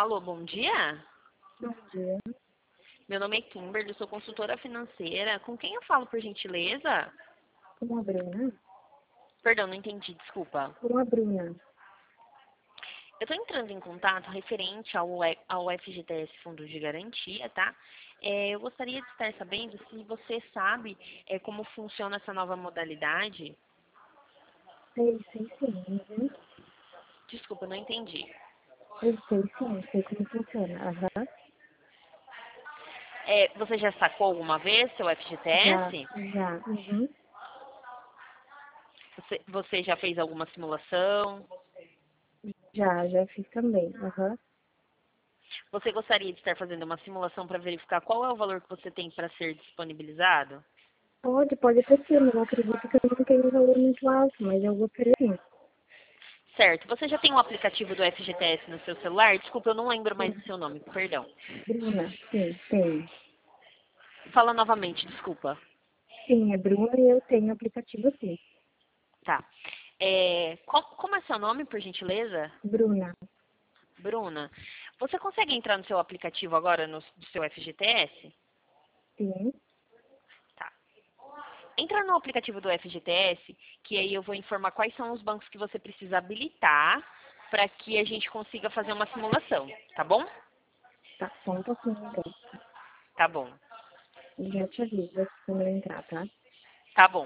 Alô, bom dia. Bom dia, Meu nome é Kimberly, sou consultora financeira. Com quem eu falo, por gentileza? com a Bruna. Perdão, não entendi, desculpa. Com a Bruna. Eu estou entrando em contato referente ao FGTS Fundo de Garantia, tá? Eu gostaria de estar sabendo se você sabe como funciona essa nova modalidade. Sei sim. Uhum. Desculpa, eu não entendi. Eu sei sim, sei como funciona. Aham. Você já sacou alguma vez seu Já, FGTS? já. Uhum. Você já fez alguma simulação? Já fiz também. Aham. Você gostaria de estar fazendo uma simulação para verificar qual é o valor que você tem para ser disponibilizado? Pode até ser, mas eu acredito que eu não tenho um valor muito alto, mas eu gostaria sim. Certo. Você já tem um aplicativo do FGTS no seu celular? Desculpa, eu não lembro mais do seu nome, perdão. Bruna, sim, tenho. Fala novamente, desculpa. Sim, é Bruna e eu tenho aplicativo sim. Tá. Como é seu nome, por gentileza? Bruna, Bruna. Você consegue entrar no seu aplicativo agora, do seu FGTS? sim. Tá. Entra no aplicativo do FGTS, que aí eu vou informar quais são os bancos que você precisa habilitar para que a gente consiga fazer uma simulação, tá bom? Tá, só um pouquinho então. Tá bom. Já te aviso quando eu entrar, tá? Tá bom.